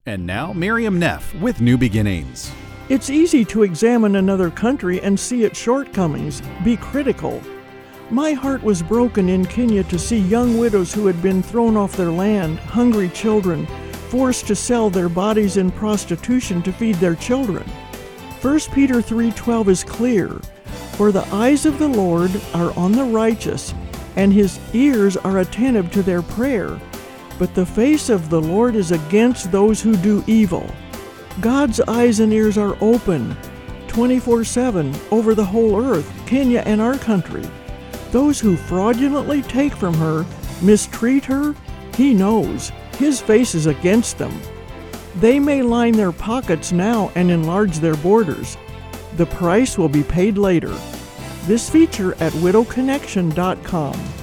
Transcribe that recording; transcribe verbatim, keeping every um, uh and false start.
And now, Miriam Neff with New Beginnings. It's easy to examine another country and see its shortcomings, be critical. My heart was broken in Kenya to see young widows who had been thrown off their land, hungry children, forced to sell their bodies in prostitution to feed their children. First Peter three twelve is clear, "For the eyes of the Lord are on the righteous, and his ears are attentive to their prayer. But the face of the Lord is against those who do evil." God's eyes and ears are open twenty-four seven over the whole earth, Kenya and our country. Those who fraudulently take from her, mistreat her, he knows. His face is against them. They may line their pockets now and enlarge their borders. The price will be paid later. This feature at widow connection dot com.